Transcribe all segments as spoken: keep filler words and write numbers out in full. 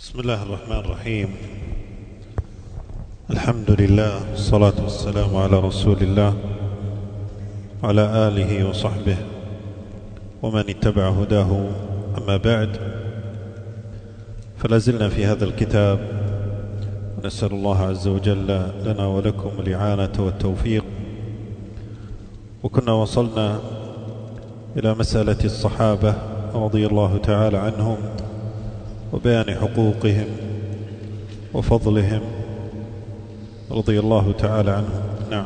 بسم الله الرحمن الرحيم. الحمد لله والصلاة والسلام على رسول الله وعلى آله وصحبه ومن اتبع هداه. أما بعد، فلازلنا في هذا الكتاب ونسأل الله عز وجل لنا ولكم الإعانة والتوفيق. وكنا وصلنا إلى مسألة الصحابة رضي الله تعالى عنهم وبيان حقوقهم وفضلهم رضي الله تعالى عنهم. نعم.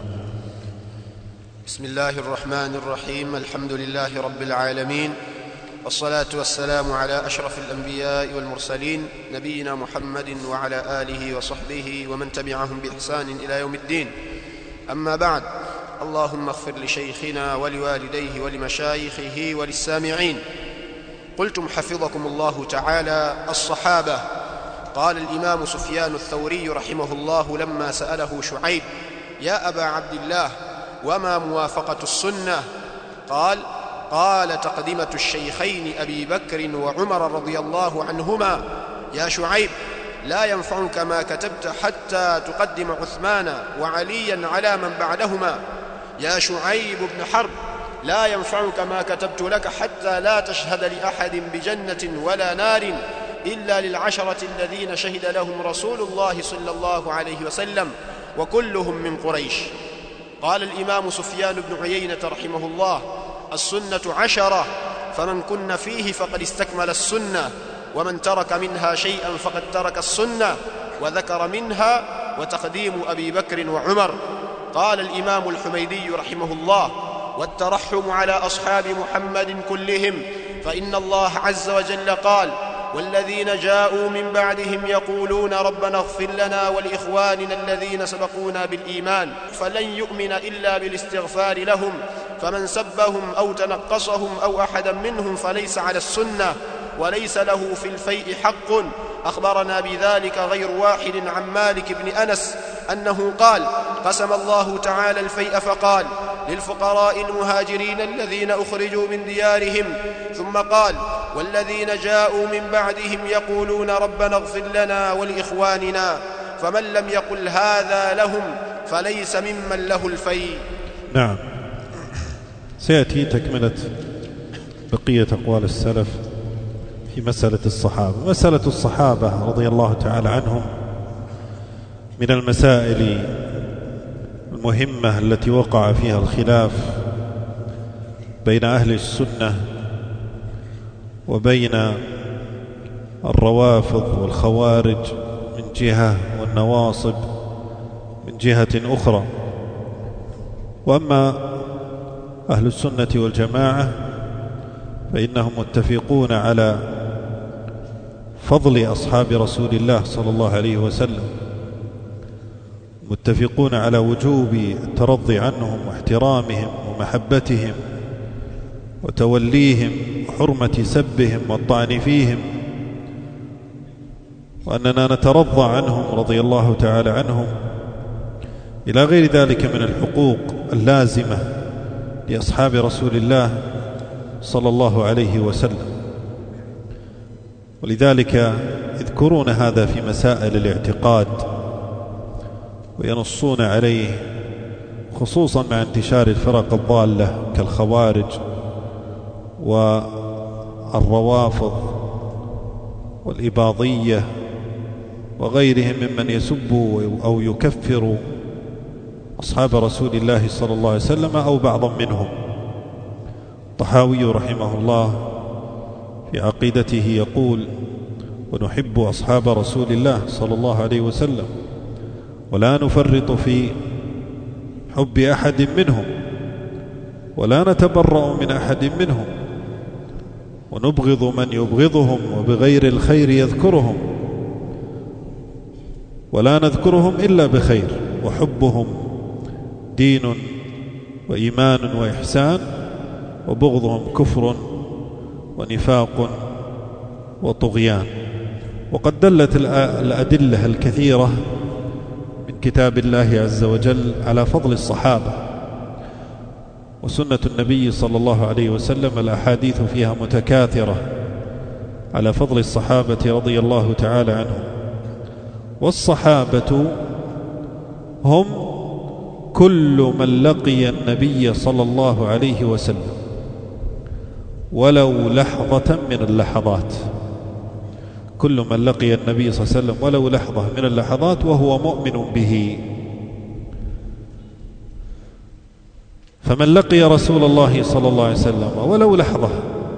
بسم الله الرحمن الرحيم. الحمد لله رب العالمين، والصلاة والسلام على أشرف الأنبياء والمرسلين نبينا محمد وعلى آله وصحبه ومن تبعهم بإحسان إلى يوم الدين. أما بعد، اللهم اغفر لشيخنا ولوالديه ولمشايخه وللسامعين. قلتم حفظكم الله تعالى: الصحابة. قال الإمام سفيان الثوري رحمه الله لما سأله شعيب: يا أبا عبد الله، وما موافقة السنة؟ قال: قال تقدمة الشيخين أبي بكر وعمر رضي الله عنهما. يا شعيب، لا ينفعك ما كتبت حتى تقدم عثمان وعليا على من بعدهما. يا شعيب بن حرب، لا ينفعك ما كتبت لك حتى لا تشهد لأحد بجنة ولا نار إلا للعشرة الذين شهد لهم رسول الله صلى الله عليه وسلم وكلهم من قريش. قال الإمام سفيان بن عيينة رحمه الله: السنة عشرة، فمن كن فيه فقد استكمل السنة، ومن ترك منها شيئا فقد ترك السنة. وذكر منها وتقديم أبي بكر وعمر. قال الإمام الحميدي رحمه الله: والترحم على أصحاب محمد كلهم، فإن الله عز وجل قال: والذين جاءوا من بعدهم يقولون ربنا اغفر لنا ولإخواننا الذين سبقونا بالإيمان، فلن يؤمن إلا بالاستغفار لهم، فمن سبهم أو تنقصهم أو أحدا منهم فليس على السنة وليس له في الفيء حق. أخبرنا بذلك غير واحد عن مالك بن أنس أنه قال: قسم الله تعالى الفيء فقال: للفقراء المهاجرين الذين أخرجوا من ديارهم، ثم قال: والذين جاءوا من بعدهم يقولون ربنا اغفر لنا ولإخواننا، فمن لم يقل هذا لهم فليس ممن له الفيء. نعم. سيأتي تكملة بقية أقوال السلف في مسألة الصحابة. مسألة الصحابة رضي الله تعالى عنهم من المسائل المهمة التي وقع فيها الخلاف بين أهل السنة وبين الروافض والخوارج من جهة والنواصب من جهة أخرى. وأما أهل السنة والجماعة فإنهم متفقون على فضل أصحاب رسول الله صلى الله عليه وسلم، متفقون على وجوب الترضي عنهم واحترامهم ومحبتهم وتوليهم وحرمة سبهم والطعن فيهم، وأننا نترضى عنهم رضي الله تعالى عنهم إلى غير ذلك من الحقوق اللازمة لأصحاب رسول الله صلى الله عليه وسلم. ولذلك يذكرون هذا في مسائل الاعتقاد وينصون عليه، خصوصا مع انتشار الفرق الضالة كالخوارج والروافض والإباضية وغيرهم ممن يسب أو يكفر أصحاب رسول الله صلى الله عليه وسلم أو بعضا منهم. الطحاوي رحمه الله في عقيدته يقول: ونحب أصحاب رسول الله صلى الله عليه وسلم ولا نفرط في حب أحد منهم ولا نتبرأ من أحد منهم، ونبغض من يبغضهم وبغير الخير يذكرهم، ولا نذكرهم إلا بخير، وحبهم دين وإيمان وإحسان، وبغضهم كفر ونفاق وطغيان. وقد دلت الأدلة الكثيرة من كتاب الله عز وجل على فضل الصحابة، وسنة النبي صلى الله عليه وسلم الأحاديث فيها متكاثرة على فضل الصحابة رضي الله تعالى عنهم. والصحابة هم كل من لقي النبي صلى الله عليه وسلم ولو لحظة من اللحظات، كل من لقي النبي صلى الله عليه وسلم ولو لحظة من اللحظات وهو مؤمن به. فمن لقي رسول الله صلى الله عليه وسلم ولو لحظة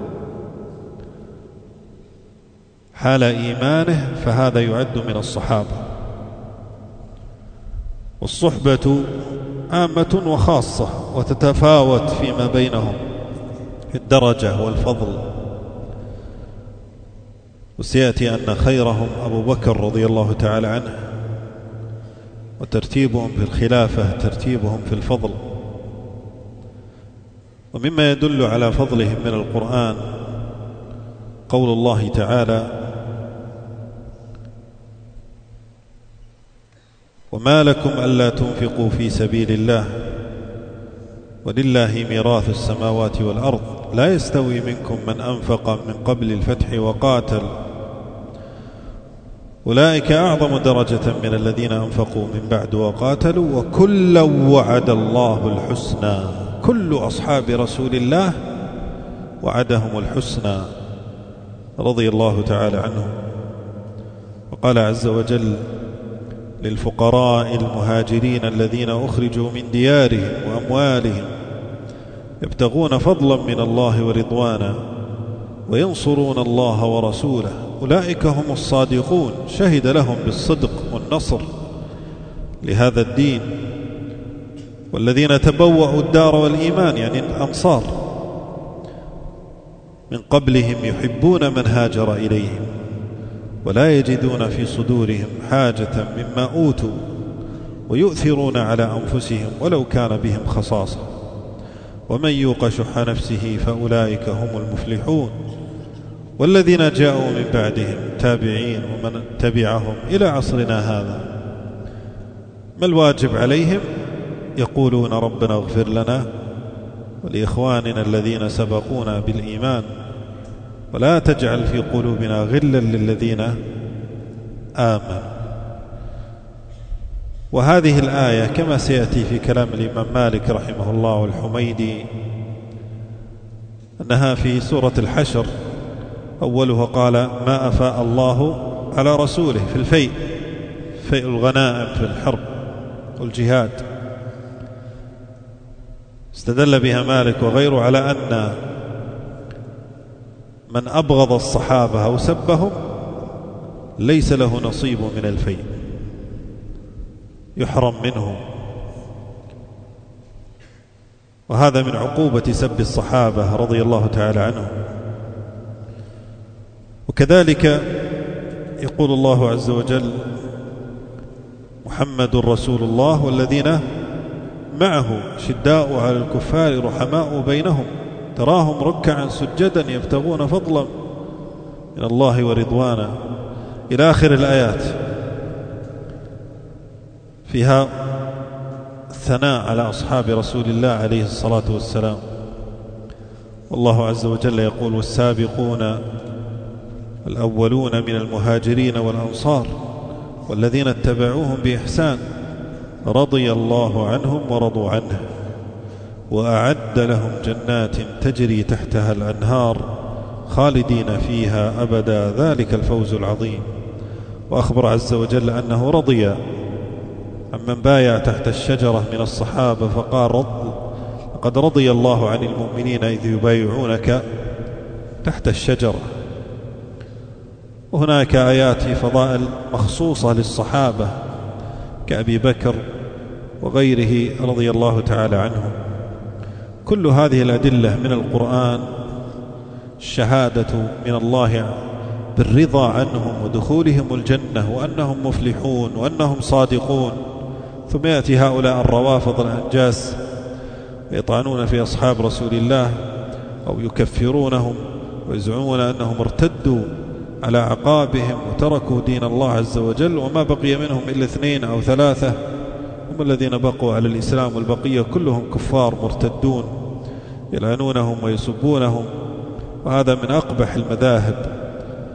حال إيمانه فهذا يعد من الصحابة. والصحبة عامة وخاصة وتتفاوت فيما بينهم في الدرجة والفضل. وسيأتي أن خيرهم أبو بكر رضي الله تعالى عنه، وترتيبهم في الخلافة ترتيبهم في الفضل. ومما يدل على فضلهم من القرآن قول الله تعالى: وما لكم ألا تنفقوا في سبيل الله ولله ميراث السماوات والأرض لا يستوي منكم من أنفق من قبل الفتح وقاتل أولئك أعظم درجة من الذين أنفقوا من بعد وقاتلوا وكلا وعد الله الحسنى. كل أصحاب رسول الله وعدهم الحسنى رضي الله تعالى عنهم. وقال عز وجل: للفقراء المهاجرين الذين أخرجوا من ديارهم وأموالهم يبتغون فضلا من الله ورضوانا وينصرون الله ورسوله أولئك هم الصادقون. شهد لهم بالصدق والنصر لهذا الدين. والذين تبوأوا الدار والإيمان يعني الأنصار من قبلهم يحبون من هاجر إليهم ولا يجدون في صدورهم حاجة مما أوتوا ويؤثرون على أنفسهم ولو كان بهم خصاصة ومن يوق شح نفسه فأولئك هم المفلحون. والذين جاءوا من بعدهم تابعين ومن تبعهم إلى عصرنا هذا ما الواجب عليهم؟ يقولون ربنا اغفر لنا ولإخواننا الذين سبقونا بالإيمان ولا تجعل في قلوبنا غلا للذين آمنوا. وهذه الآية كما سيأتي في كلام الإمام مالك رحمه الله والحميدي أنها في سورة الحشر. أولها قال: ما أفاء الله على رسوله في الفيء، فيء الغنائم في الحرب والجهاد. استدل بها مالك وغيره على أن من أبغض الصحابة أو سبهم ليس له نصيب من الفيء، يحرم منه. وهذا من عقوبة سب الصحابة رضي الله تعالى عنهم. وكذلك يقول الله عز وجل: محمد رسول الله والذين معه شداء على الكفار رحماء بينهم تراهم ركعا سجدا يبتغون فضلا من الله ورضوانا إلى آخر الآيات. فيها الثناء على أصحاب رسول الله عليه الصلاة والسلام. والله عز وجل يقول: والسابقون الأولون من المهاجرين والأنصار والذين اتبعوهم بإحسان رضي الله عنهم ورضوا عنه وأعد لهم جنات تجري تحتها الأنهار خالدين فيها أبدا ذلك الفوز العظيم. وأخبر عز وجل أنه رضي عمن بايع تحت الشجرة من الصحابة فقال: رض لقد رضي الله عن المؤمنين إذ يبايعونك تحت الشجرة. وهناك آيات في فضائل مخصوصة للصحابة كأبي بكر وغيره رضي الله تعالى عنهم. كل هذه الأدلة من القرآن الشهادة من الله بالرضا عنهم ودخولهم الجنة وأنهم مفلحون وأنهم صادقون. ثم يأتي هؤلاء الروافض الأنجاس ويطعنون في أصحاب رسول الله أو يكفرونهم ويزعمون أنهم ارتدوا على عقابهم وتركوا دين الله عز وجل، وما بقي منهم إلا اثنين أو ثلاثة هم الذين بقوا على الإسلام، والبقية كلهم كفار مرتدون يلعنونهم ويسبونهم. وهذا من أقبح المذاهب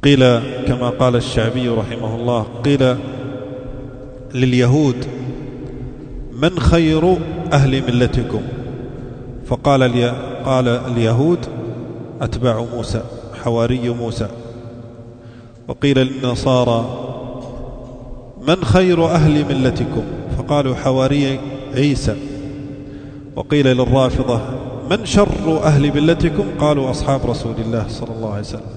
قيل كما قال الشعبي رحمه الله، قيل لليهود: من خير أهل ملتكم؟ فقال الي... قال اليهود: أتباع موسى، حواري موسى. وقيل للنصارى: من خير أهل ملتكم؟ فقالوا: حواري عيسى. وقيل للرافضة: من شر أهل ملتكم؟ قالوا: أصحاب رسول الله صلى الله عليه وسلم.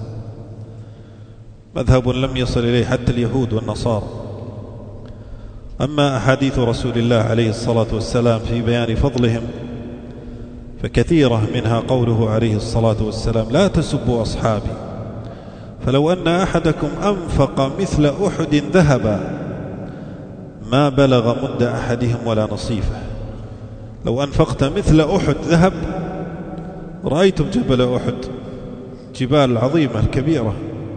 مذهب لم يصل إليه حتى اليهود والنصارى. أما أحاديث رسول الله عليه الصلاة والسلام في بيان فضلهم فكثيرة، منها قوله عليه الصلاة والسلام: لا تسبوا أصحابي، فلو أن أحدكم أنفق مثل أحد ذهبا ما بلغ مد أحدهم ولا نصيفه. لو أنفقت مثل أحد ذهب، رأيتم جبل أحد، جبال العظيمة الكبيرة،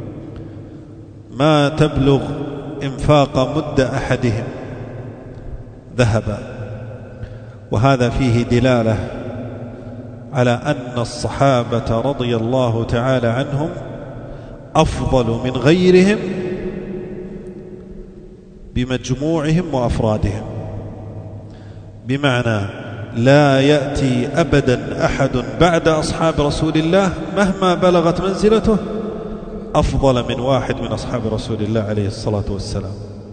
ما تبلغ إنفاق مد أحدهم ذهبا. وهذا فيه دلالة على أن الصحابة رضي الله تعالى عنهم أفضل من غيرهم بمجموعهم وأفرادهم، بمعنى لا يأتي أبدا أحد بعد أصحاب رسول الله مهما بلغت منزلته أفضل من واحد من أصحاب رسول الله عليه الصلاة والسلام،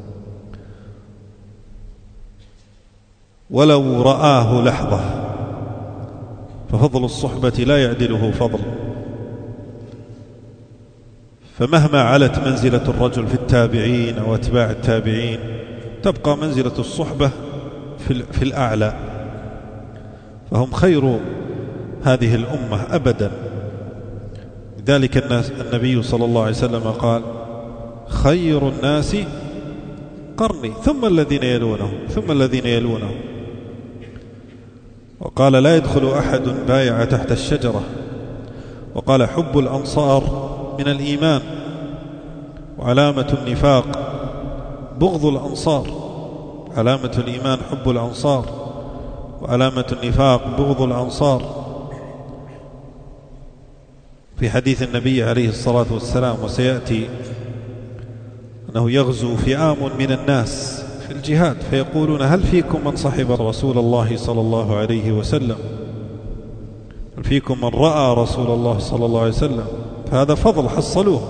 ولو رآه لحظة. ففضل الصحبة لا يعدله فضل. فمهما علت منزلة الرجل في التابعين أو أتباع التابعين، تبقى منزلة الصحبة في الأعلى، فهم خير هذه الأمة أبدا. لذلك النبي صلى الله عليه وسلم قال: خير الناس قرني ثم الذين يلونهم ثم الذين يلونهم. وقال: لا يدخل أحد بايع تحت الشجرة. وقال: حب الأنصار من الإيمان، وعلامة النفاق بغض الأنصار. علامة الإيمان حب الأنصار، وعلامة النفاق بغض الأنصار. في حديث النبي عليه الصلاة والسلام: وسيأتي أنه يغزو فئام من الناس في الجهاد فيقولون: هل فيكم من صحب رسول الله صلى الله عليه وسلم؟ هل فيكم من رأى رسول الله صلى الله عليه وسلم؟ فهذا فضل حصلوه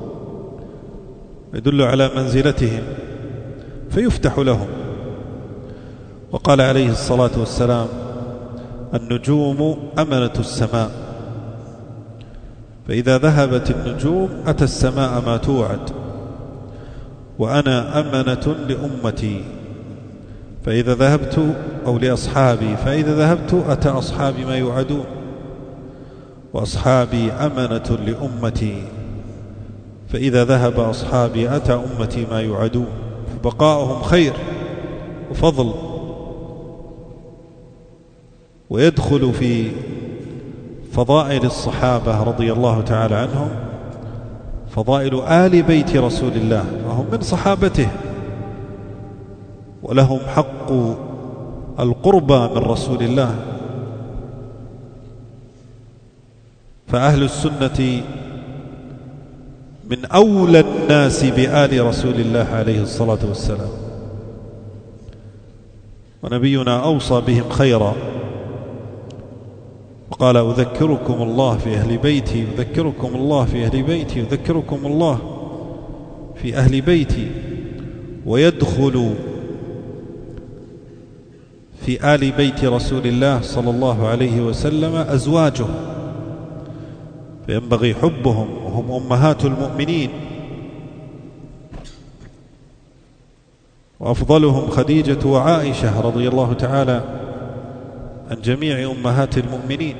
يدل على منزلتهم فيفتح لهم. وقال عليه الصلاة والسلام: النجوم أمنة السماء، فإذا ذهبت النجوم أتى السماء ما توعد، وأنا أمنة لأمتي، فإذا ذهبت أو لأصحابي فإذا ذهبت أتى أصحابي ما يوعدون، وأصحابي أمنة لأمتي، فإذا ذهب أصحابي أتى أمتي ما يوعدون. فبقاؤهم خير وفضل. ويدخل في فضائل الصحابة رضي الله تعالى عنهم فضائل آل بيت رسول الله، وهم من صحابته ولهم حق القربى من رسول الله. فأهل السنة من أولى الناس بآل رسول الله عليه الصلاة والسلام، ونبينا أوصى بهم خيرا وقال: أذكركم الله في أهل بيتي، أذكركم الله في أهل بيتي، أذكركم الله في أهل بيتي. ويدخل في آل بيت رسول الله صلى الله عليه وسلم أزواجه، فينبغي حبهم، وهم أمهات المؤمنين، وأفضلهم خديجة وعائشة رضي الله تعالى عن جميع أمهات المؤمنين.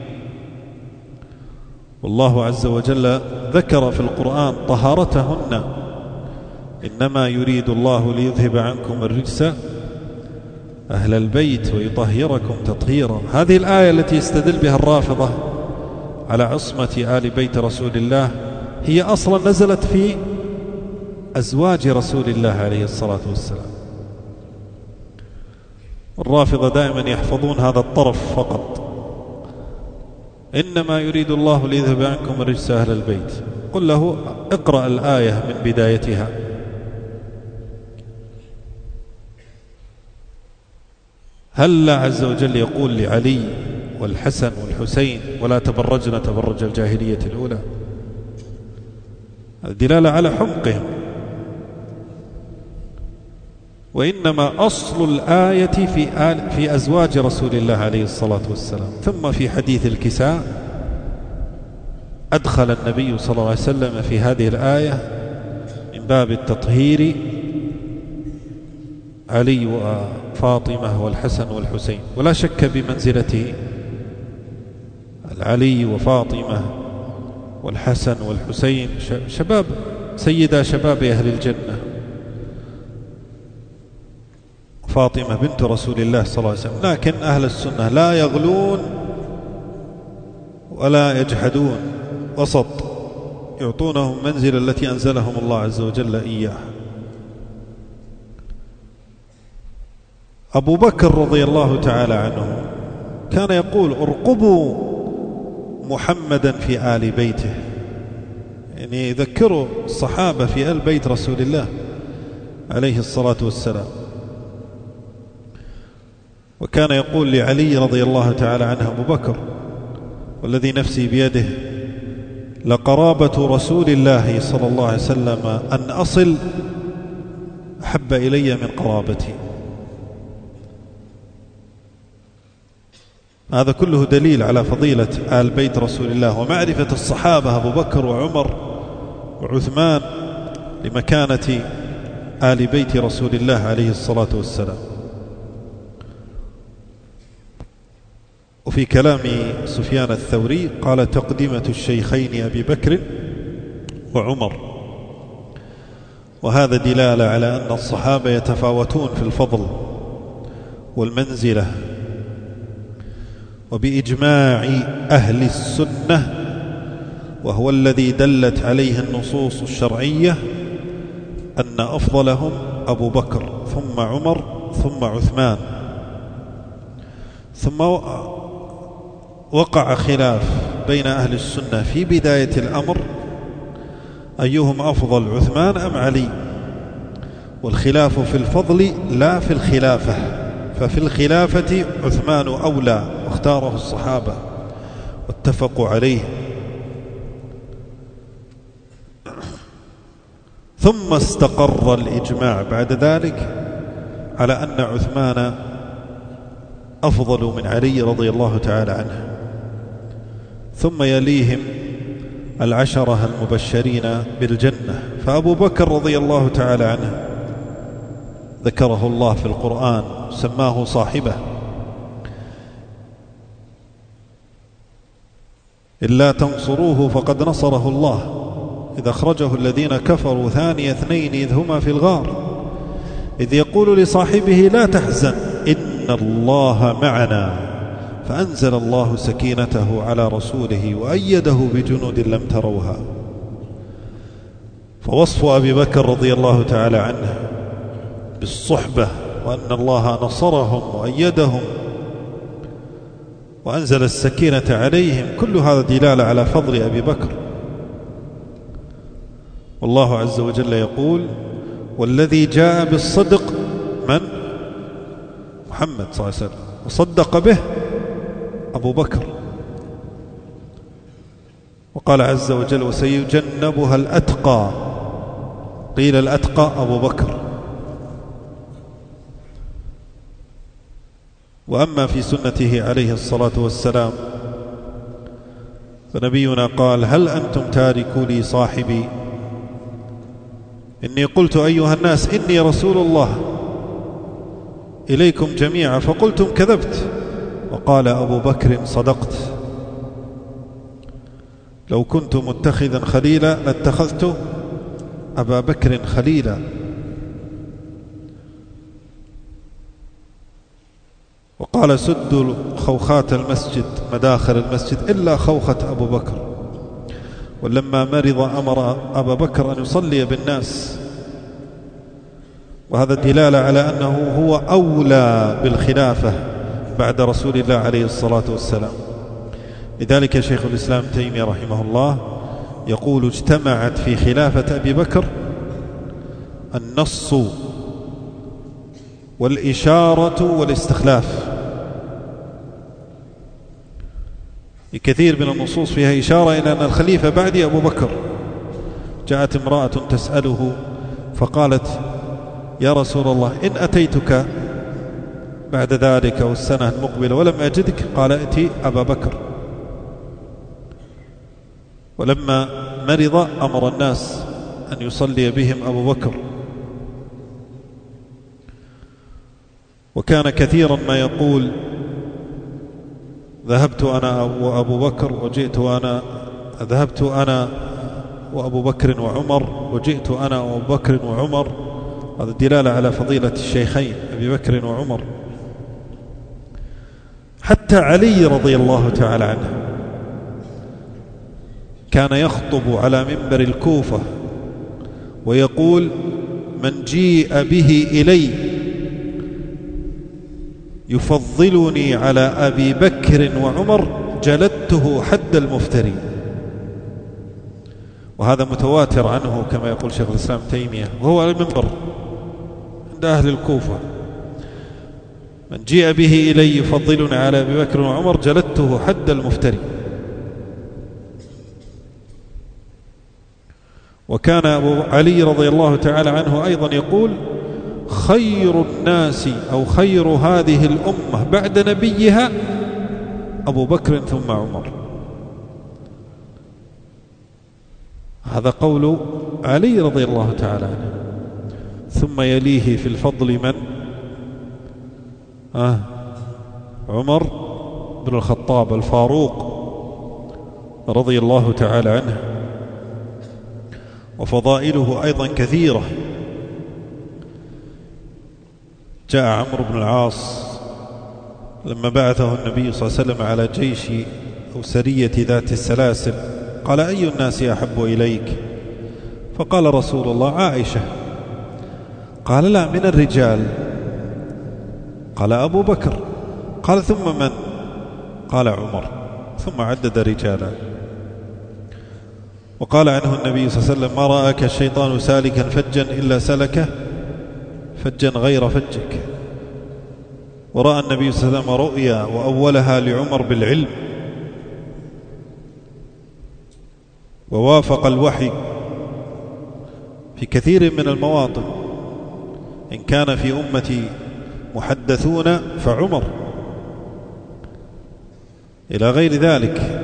والله عز وجل ذكر في القرآن طهارتهن: إنما يريد الله ليذهب عنكم الرجس أهل البيت ويطهركم تطهيرا. هذه الآية التي يستدل بها الرافضة على عصمة آل بيت رسول الله هي أصلا نزلت في أزواج رسول الله عليه الصلاة والسلام. الرافضة دائما يحفظون هذا الطرف فقط: إنما يريد الله ليذهب عنكم الرجس أهل البيت. قل له اقرأ الآية من بدايتها. هل الله عز وجل يقول لعلي والحسن والحسين ولا تبرجنا تبرج الجاهلية الأولى؟ الدلالة على حمقهم. وإنما أصل الآية في, آل في أزواج رسول الله عليه الصلاة والسلام. ثم في حديث الكساء أدخل النبي صلى الله عليه وسلم في هذه الآية من باب التطهير علي وفاطمة والحسن والحسين. ولا شك بمنزلته العلي وفاطمة والحسن والحسين شباب سيدا شباب أهل الجنة. فاطمة بنت رسول الله صلى الله عليه وسلم. لكن أهل السنة لا يغلون ولا يجحدون، وسط، يعطونهم منزل التي أنزلهم الله عز وجل إياه. أبو بكر رضي الله تعالى عنه كان يقول ارقبوا محمدا في آل بيته، يعني يذكروا الصحابة في آل بيت رسول الله عليه الصلاة والسلام. وكان يقول لعلي رضي الله تعالى عنه أبو بكر والذي نفسي بيده لقرابة رسول الله صلى الله عليه وسلم أن أصل أحب إلي من قرابتي. هذا كله دليل على فضيلة آل بيت رسول الله ومعرفة الصحابة أبو بكر وعمر وعثمان لمكانة آل بيت رسول الله عليه الصلاة والسلام. وفي كلام سفيان الثوري قال تقدمة الشيخين أبي بكر وعمر. وهذا دلالة على أن الصحابة يتفاوتون في الفضل والمنزلة. وبإجماع أهل السنة وهو الذي دلت عليه النصوص الشرعية أن أفضلهم أبو بكر ثم عمر ثم عثمان. ثم وقع خلاف بين أهل السنة في بداية الأمر أيهم أفضل عثمان أم علي، والخلاف في الفضل لا في الخلافة. ففي الخلافة عثمان أولى واختاره الصحابة واتفقوا عليه. ثم استقر الإجماع بعد ذلك على أن عثمان أفضل من علي رضي الله تعالى عنه. ثم يليهم العشرة المبشرين بالجنة. فأبو بكر رضي الله تعالى عنه ذكره الله في القرآن سماه صاحبه إلا تنصروه فقد نصره الله إذ أخرجه الذين كفروا ثاني اثنين إذ هما في الغار إذ يقول لصاحبه لا تحزن إن الله معنا فأنزل الله سكينته على رسوله وأيده بجنود لم تروها. فوصف أبي بكر رضي الله تعالى عنه بالصحبة وأن الله نصرهم وأيدهم وأنزل السكينة عليهم كل هذا دلالة على فضل أبي بكر. والله عز وجل يقول والذي جاء بالصدق من؟ محمد صلى الله عليه وسلم وصدق به أبو بكر. وقال عز وجل وسيجنبها الأتقى، قيل الأتقى أبو بكر. وأما في سنته عليه الصلاة والسلام فنبينا قال هل أنتم تاركوا لي صاحبي إني قلت أيها الناس إني رسول الله إليكم جميعا فقلتم كذبت. وقال أبو بكر صدقت لو كنت متخذا خليلا لاتخذت أبا بكر خليلا. وقال سدوا خوخات المسجد مداخل المسجد إلا خوخة أبو بكر. ولما مرض أمر أبا بكر أن يصلي بالناس. وهذا دلالة على أنه هو أولى بالخلافة بعد رسول الله عليه الصلاة والسلام. لذلك شيخ الإسلام تيمية رحمه الله يقول اجتمعت في خلافة أبي بكر النص والإشارة والاستخلاف. كثير من النصوص فيها إشارة إلى أن الخليفة بعدي أبو بكر. جاءت امرأة تسأله فقالت يا رسول الله إن أتيتك بعد ذلك والسنة المقبلة ولم أجدك قال ائتي أبا بكر. ولما مرض أمر الناس أن يصلي بهم أبو بكر. وكان كثيرا ما يقول ذهبت أنا وأبو بكر وجئت أنا ذهبت أنا وأبو بكر وعمر وجئت أنا وأبو بكر وعمر. هذا دلالة على فضيلة الشيخين أبي بكر وعمر. حتى علي رضي الله تعالى عنه كان يخطب على منبر الكوفة ويقول من جيء به إلي يفضلني على أبي بكر وعمر جلدته حد المفتري. وهذا متواتر عنه كما يقول شيخ الإسلام تيمية وهو على المنبر عند أهل الكوفة. من جيء به إلي يفضلني على أبي بكر وعمر جلدته حد المفتري. وكان أبو علي رضي الله تعالى عنه أيضا يقول خير الناس أو خير هذه الأمة بعد نبيها أبو بكر ثم عمر. هذا قول علي رضي الله تعالى عنه. ثم يليه في الفضل من؟ آه عمر بن الخطاب الفاروق رضي الله تعالى عنه. وفضائله أيضا كثيرة. جاء عمرو بن العاص لما بعثه النبي صلى الله عليه وسلم على جيش أو سرية ذات السلاسل قال أي الناس أحب إليك؟ فقال رسول الله عائشة. قال لا من الرجال. قال أبو بكر. قال ثم من؟ قال عمر. ثم عدد رجالا. وقال عنه النبي صلى الله عليه وسلم ما رآك الشيطان سالكا فجا إلا سلكه فجا غير فجك. ورأى النبي صلى الله عليه وسلم رؤيا وأولها لعمر بالعلم ووافق الوحي في كثير من المواطن. إن كان في أمتي محدثون فعمر إلى غير ذلك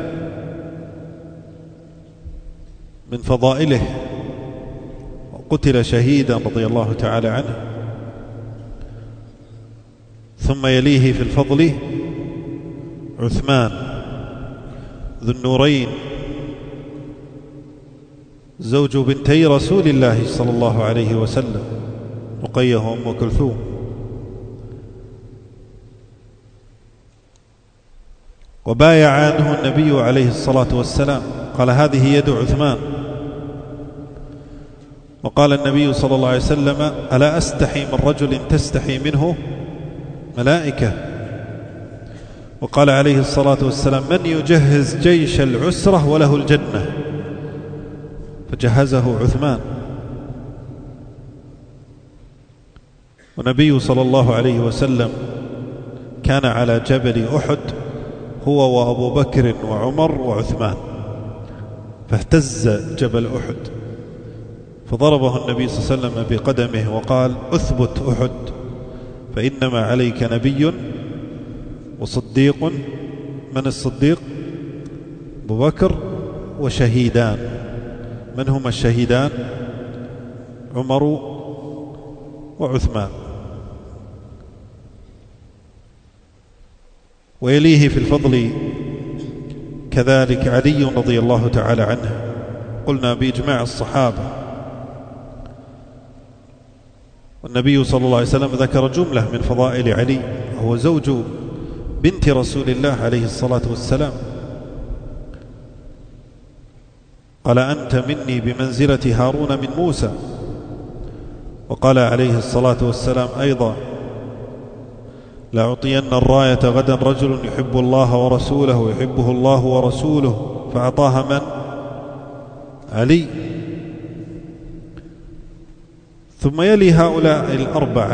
من فضائله. وقتل شهيدا رضي الله تعالى عنه. ثم يليه في الفضل عثمان ذو النورين زوج بنتي رسول الله صلى الله عليه وسلم رقية وأم كلثوم. وبايع عنه النبي عليه الصلاة والسلام قال هذه يد عثمان. وقال النبي صلى الله عليه وسلم ألا أستحي من رجل تستحي منه ملائكة. وقال عليه الصلاة والسلام من يجهز جيش العسرة وله الجنة؟ فجهزه عثمان. والنبي صلى الله عليه وسلم كان على جبل أحد هو وأبو بكر وعمر وعثمان فاهتز جبل أحد فضربه النبي صلى الله عليه وسلم بقدمه وقال أثبت أحد فإنما عليك نبي وصديق. من الصديق؟ أبو بكر. وشهيدان. من هما الشهيدان؟ عمر وعثمان. ويليه في الفضل كذلك علي رضي الله تعالى عنه. قلنا بإجماع الصحابة. والنبي صلى الله عليه وسلم ذكر جملة من فضائل علي. هو زوج بنت رسول الله عليه الصلاة والسلام. قال أنت مني بمنزلة هارون من موسى. وقال عليه الصلاة والسلام أيضا لأعطين الراية غدا رجل يحب الله ورسوله ويحبه الله ورسوله. فأعطاها من؟ علي. ثم يلي هؤلاء الأربعة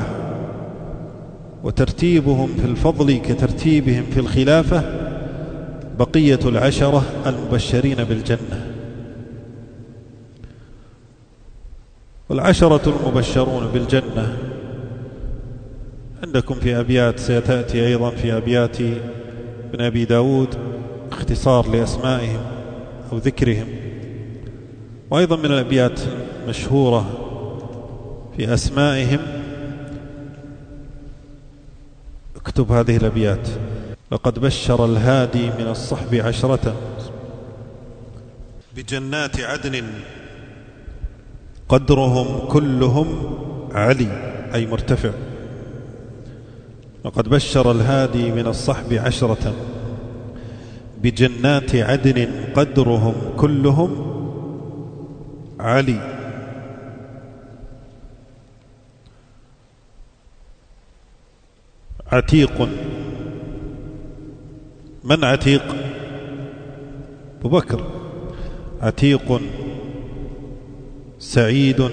وترتيبهم في الفضل كترتيبهم في الخلافة بقية العشرة المبشرين بالجنة. والعشرة المبشرون بالجنة عندكم في أبيات سيتأتي أيضا في أبيات ابن أبي داود اختصار لأسمائهم أو ذكرهم، وأيضا من الأبيات المشهورة في أسمائهم. اكتب هذه الأبيات: لقد بشر الهادي من الصحب عشرة بجنات عدن قدرهم كلهم علي، أي مرتفع. لقد بشر الهادي من الصحب عشرة بجنات عدن قدرهم كلهم علي. عتيق. من عتيق؟ أبو بكر. عتيق سعيد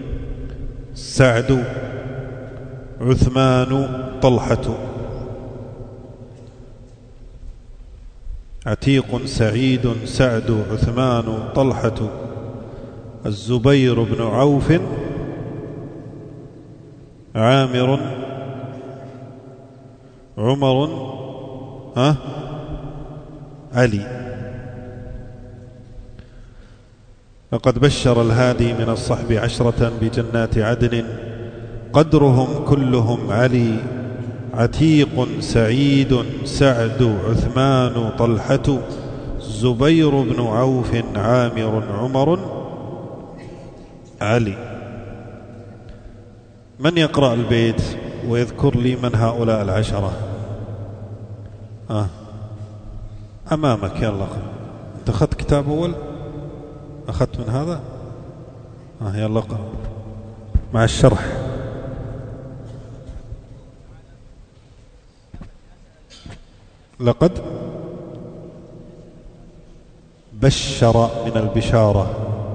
سعد عثمان طلحة. عتيق سعيد سعد عثمان طلحة الزبير بن عوف عامر عمر ها علي. لقد بشر الهادي من الصحب عشرة بجنات عدن قدرهم كلهم علي. عتيق سعيد سعد عثمان طلحة الزبير بن عوف عامر عمر علي. من يقرأ البيت ويذكر لي من هؤلاء العشرة؟ آه. أمامك، يلا. أنت أخذت كتاب أول؟ أخذت من هذا؟ آه يلا قرأ مع الشرح. لقد بشر من البشارة.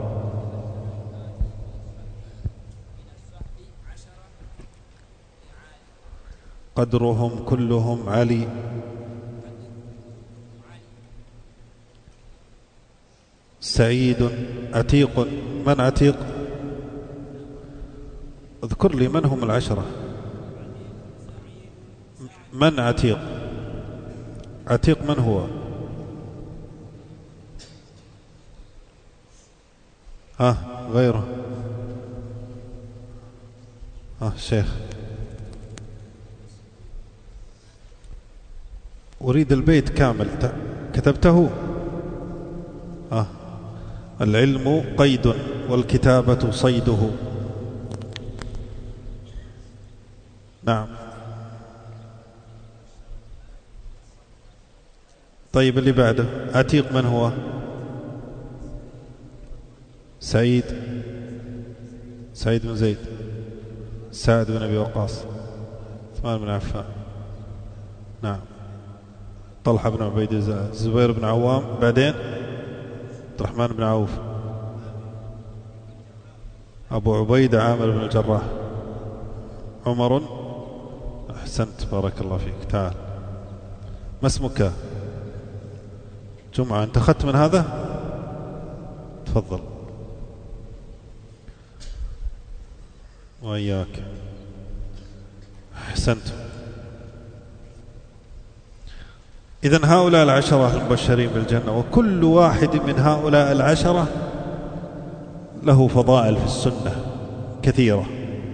قدرهم كلهم علي. سعيد. عتيق. من عتيق؟ اذكر لي من هم العشرة. من عتيق؟ عتيق من هو؟ ها غيره؟ ها الشيخ. أريد البيت كامل. كتبته؟ ها. العلم قيد والكتابة صيده. نعم. طيب اللي بعده. عتيق من هو؟ سعيد. سعيد بن زيد. سعد بن أبي وقاص. عثمان بن عفان. نعم. طلحة بن عبيد الله. الزبير بن عوام. بعدين عبد الرحمن بن عوف. أبو عبيدة عامر بن الجراح. عمر. أحسنت، بارك الله فيك. تعال. ما اسمك؟ جمعة. أنت أخذت من هذا؟ تفضل. وإياك. أحسنت. إذن هؤلاء العشرة المبشرين بالجنة، وكل واحد من هؤلاء العشرة له فضائل في السنة كثيرة،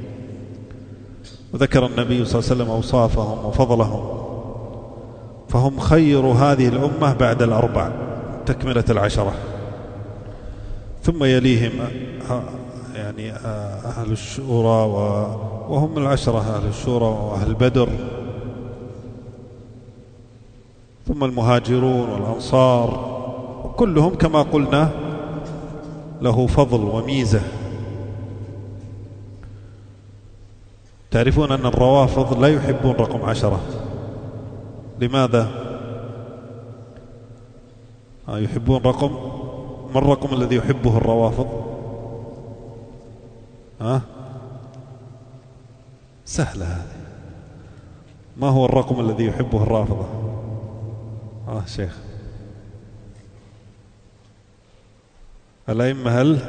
وذكر النبي صلى الله عليه وسلم أوصافهم وفضلهم، فهم خير هذه الأمة بعد الأربع، تكملة العشرة. ثم يليهم يعني أهل الشورى، وهم العشرة أهل الشورى وأهل بدر، ثم المهاجرون والأنصار، وكلهم كما قلنا له فضل وميزة. تعرفون أن الروافض لا يحبون رقم عشرة. لماذا؟ يحبون رقم ما الرقم الذي يحبه الروافض؟ ها؟ سهلة هذه. ما هو الرقم الذي يحبه الرافضة؟ آه شيخ الأئمة هل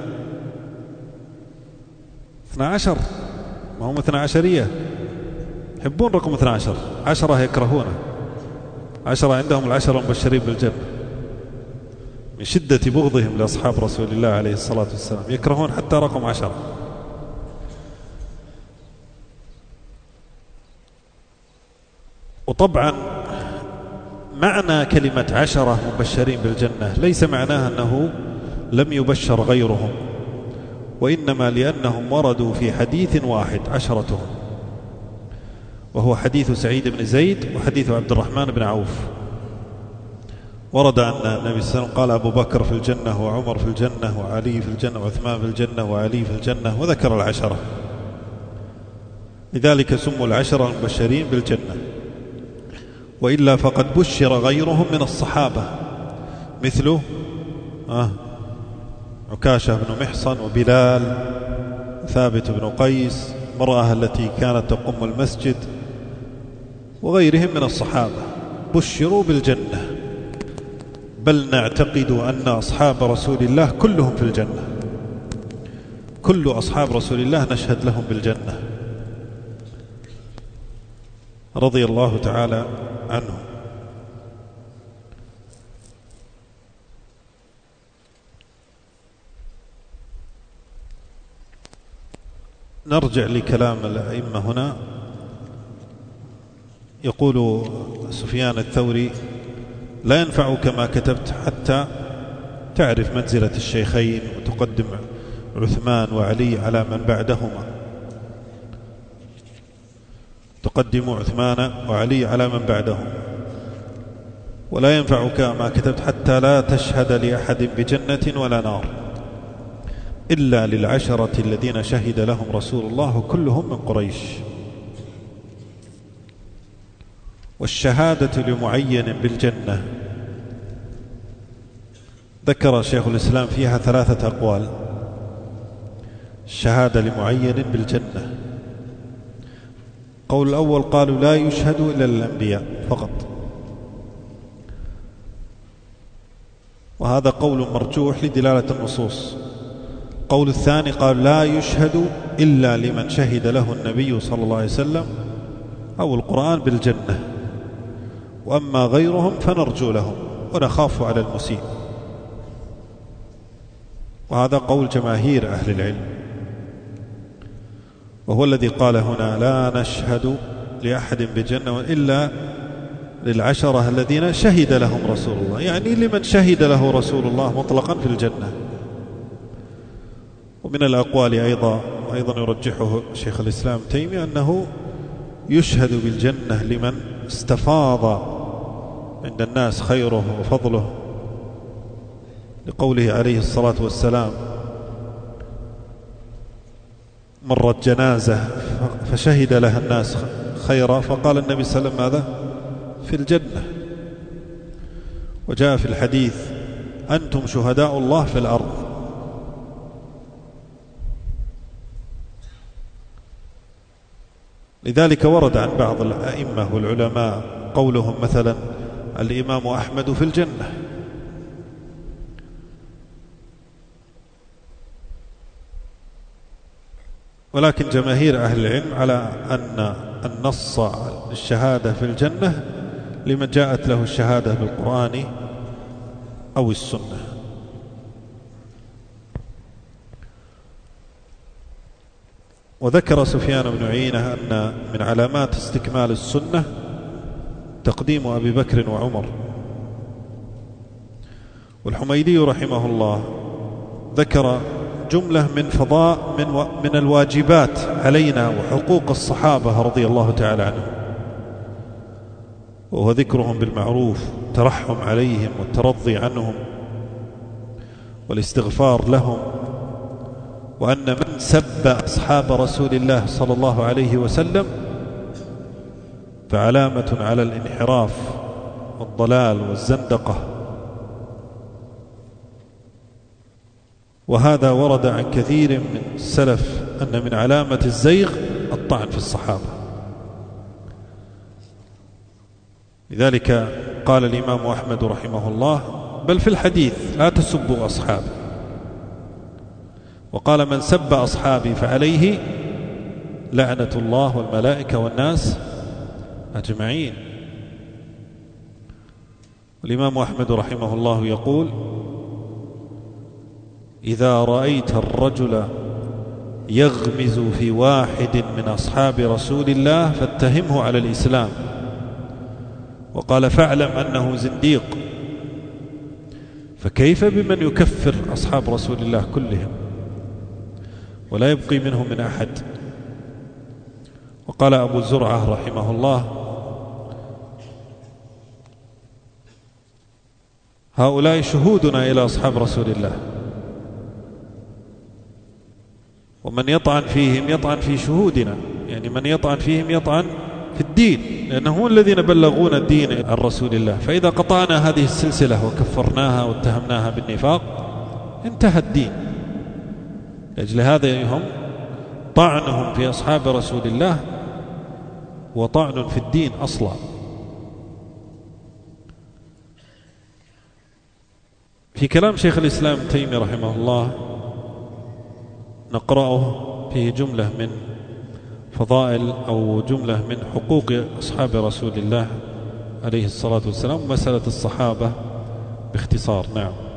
اثنا عشر؟ ما هم اثنا عشرية، يحبون رقم اثنا عشر. عشرة يكرهونه، عشرة عندهم العشرة المبشرين بالجنة من شدة بغضهم لأصحاب رسول الله عليه الصلاة والسلام، يكرهون حتى رقم عشرة. وطبعا معنى كلمة عشرة مبشرين بالجنة ليس معناها أنه لم يبشر غيرهم، وإنما لأنهم وردوا في حديث واحد عشرتهم، وهو حديث سعيد بن زيد وحديث عبد الرحمن بن عوف. ورد أن النبي صلى الله عليه وسلم قال أبو بكر في الجنة وعمر في الجنة وعلي في الجنة وعثمان في الجنة وعلي في الجنة، وذكر العشرة، لذلك سموا العشرة المبشرين بالجنة. وإلا فقد بشر غيرهم من الصحابة مثل آه عكاشة بن محصن وبلال، ثابت بن قيس، المرأة التي كانت تقوم المسجد، وغيرهم من الصحابة بشروا بالجنة. بل نعتقد أن أصحاب رسول الله كلهم في الجنة، كل أصحاب رسول الله نشهد لهم بالجنة رضي الله تعالى عنهم. نرجع لكلام الأئمة هنا. يقول سفيان الثوري: لا ينفعك ما كتبت حتى تعرف منزلة الشيخين وتقدم عثمان وعلي على من بعدهما، تقدم عثمان وعلي على من بعدهم. ولا ينفعك ما كتبت حتى لا تشهد لأحد بجنة ولا نار إلا للعشرة الذين شهد لهم رسول الله كلهم من قريش. والشهادة لمعين بالجنة ذكر شيخ الإسلام فيها ثلاثة أقوال. الشهادة لمعين بالجنة، قول الأول قالوا لا يشهد إلا الأنبياء فقط، وهذا قول مرجوح لدلالة النصوص. قول الثاني قال لا يشهد إلا لمن شهد له النبي صلى الله عليه وسلم أو القرآن بالجنة، وأما غيرهم فنرجو لهم ونخاف على المسيء. وهذا قول جماهير أهل العلم، وهو الذي قال هنا لا نشهد لأحد بجنة إلا للعشرة الذين شهد لهم رسول الله، يعني لمن شهد له رسول الله مطلقا في الجنة. ومن الأقوال أيضا أيضا يرجحه شيخ الإسلام تيمية أنه يشهد بالجنة لمن استفاض عند الناس خيره وفضله، لقوله عليه الصلاة والسلام: مرت جنازة فشهد لها الناس خيرا فقال النبي صلى الله عليه وسلم ماذا؟ في الجنة. وجاء في الحديث: أنتم شهداء الله في الأرض. لذلك ورد عن بعض الأئمة والعلماء قولهم مثلا الإمام أحمد في الجنة، ولكن جماهير أهل العلم على أن النص الشهادة في الجنة لمن جاءت له الشهادة بالقرآن أو السنة. وذكر سفيان بن عيينة أن من علامات استكمال السنة تقديم أبي بكر وعمر. والحميدي رحمه الله ذكر جملة من فضاء من, و من الواجبات علينا وحقوق الصحابة رضي الله تعالى عنهم، وهو ذكرهم بالمعروف، الترحم عليهم والترضي عنهم والاستغفار لهم، وأن من سب أصحاب رسول الله صلى الله عليه وسلم فعلامة على الانحراف والضلال والزندقة. وهذا ورد عن كثير من السلف أن من علامة الزيغ الطعن في الصحابة. لذلك قال الإمام أحمد رحمه الله: بل في الحديث لا تسبوا أصحابي، وقال: من سب أصحابي فعليه لعنة الله والملائكة والناس أجمعين. والإمام أحمد رحمه الله يقول: إذا رأيت الرجل يغمز في واحد من أصحاب رسول الله فاتهمه على الإسلام، وقال: فاعلم أنه زنديق. فكيف بمن يكفر أصحاب رسول الله كلهم ولا يبقي منهم من أحد؟ وقال أبو زرعة رحمه الله: هؤلاء شهودنا إلى أصحاب رسول الله، ومن يطعن فيهم يطعن في شهودنا، يعني من يطعن فيهم يطعن في الدين، لأنهم الذين بلغون الدين عن رسول الله. فإذا قطعنا هذه السلسلة وكفرناها واتهمناها بالنفاق انتهى الدين. لأجل هذا هم طعنهم في أصحاب رسول الله وطعن في الدين أصلا. في كلام شيخ الإسلام ابن تيمية رحمه الله نقرأه فيه جملة من فضائل أو جملة من حقوق أصحاب رسول الله عليه الصلاة والسلام، مسألة الصحابة باختصار. نعم.